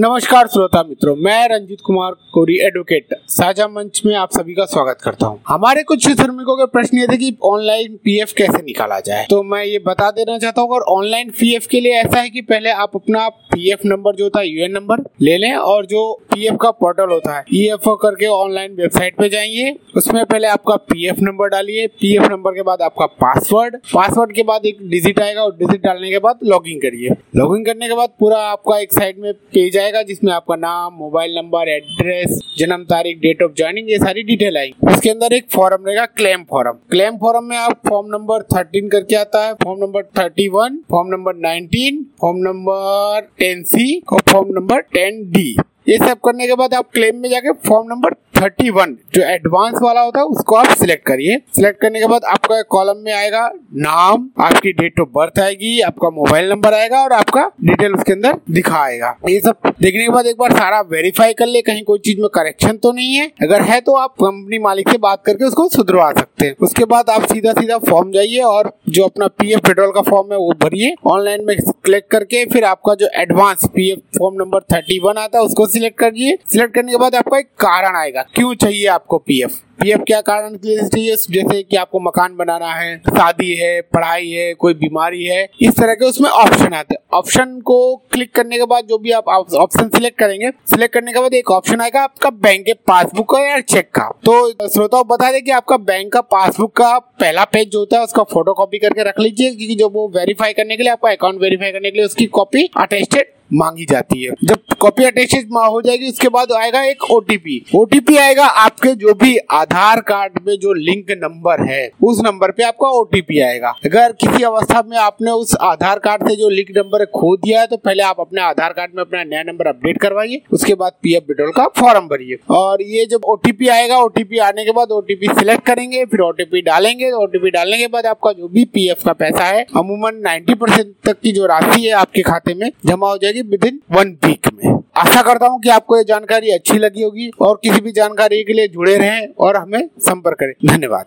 नमस्कार श्रोता मित्रों, मैं रंजीत कुमार कोरी एडवोकेट साझा मंच में आप सभी का स्वागत करता हूं। हमारे कुछ श्रमिकों के प्रश्न ये थे कि ऑनलाइन पीएफ कैसे निकाला जाए, तो मैं ये बता देना चाहता हूँ। और ऑनलाइन पीएफ के लिए ऐसा है कि पहले आप अपना पीएफ नंबर जो होता है यूएन नंबर ले लें, और जो पीएफ का पोर्टल होता है ईएफओ करके ऑनलाइन वेबसाइट पे जाइए। उसमें पहले आपका पीएफ नंबर डालिए, पीएफ नंबर के बाद आपका पासवर्ड के बाद एक डिजिट आएगा, और डिजिट डालने के बाद लॉगिन करिए। लॉगिन करने के बाद पूरा आपका एक साइड में पेज आएगा जिसमें आपका नाम, मोबाइल नंबर, एड्रेस, जन्म तारीख, डेट ऑफ ज्वाइनिंग, ये सारी डिटेल आएगी। उसके अंदर एक फॉर्म रहेगा, क्लेम फॉर्म में आप फॉर्म नंबर 13 करके आता है, form number 31, form number 19, form number 10C और फॉर्म नंबर 10D। ये सब करने के बाद आप क्लेम में जाके फॉर्म नंबर 31 जो एडवांस वाला होता है उसको आप सिलेक्ट करिए। सिलेक्ट करने के बाद आपका कॉलम में आएगा नाम, आपकी डेट ऑफ बर्थ आएगी, आपका मोबाइल नंबर आएगा और आपका डिटेल उसके अंदर दिखाएगा। ये सब देखने के बाद एक बार सारा वेरीफाई कर ले, कहीं कोई चीज में करेक्शन तो नहीं है। अगर है तो आप कंपनी मालिक से बात करके उसको सुधरवा सकते हैं। उसके बाद आप सीधा फॉर्म जाइए और जो अपना पीएफ पेट्रोल का फॉर्म है वो भरिए। ऑनलाइन में क्लिक करके फिर आपका जो एडवांस पीएफ फॉर्म नंबर 31 आता है उसको सिलेक्ट करिए। सिलेक्ट करने के बाद आपका एक कारण आएगा, क्यों चाहिए आपको पीएफ क्या कारण के लिए चाहिए, जैसे कि आपको मकान बनाना है, शादी है, पढ़ाई है, कोई बीमारी है, इस तरह के उसमें ऑप्शन आते हैं। ऑप्शन को क्लिक करने के बाद जो भी आप ऑप्शन सिलेक्ट करेंगे, सिलेक्ट करने के बाद एक ऑप्शन आएगा आपका बैंक के पासबुक का या चेक का। तो श्रोताओं बता दें कि आपका बैंक का पासबुक का पहला पेज जो होता है उसका फोटो कॉपी करके रख लीजिए, क्योंकि जो वो वेरीफाई करने के लिए, आपका अकाउंट वेरीफाई करने के लिए उसकी कॉपी अटेस्टेड मांगी जाती है। जब कॉपी अटेस्टेड हो जाएगी उसके बाद आएगा एक ओटीपी आएगा। आपके जो भी आधार कार्ड में जो लिंक नंबर है उस नंबर पे आपका ओटीपी आएगा। अगर किसी अवस्था में आपने उस आधार कार्ड से जो लिंक नंबर खो दिया है तो पहले आप अपने आधार कार्ड में अपना नया नंबर अपडेट करवाइए, उसके बाद पीएफ विड्रॉल का फॉर्म भरिए। और ये जब ओटीपी आएगा, ओटीपी आने के बाद ओटीपी सिलेक्ट करेंगे, फिर ओटीपी डालेंगे। ओटीपी डालने के बाद आपका जो भी पीएफ का पैसा है अमूमन 90% तक की जो राशि है आपके खाते में जमा हो जाएगी विदिन 1 वीक में। आशा करता हूँ कि आपको ये जानकारी अच्छी लगी होगी, और किसी भी जानकारी के लिए जुड़े रहें और हमें संपर्क करें। धन्यवाद।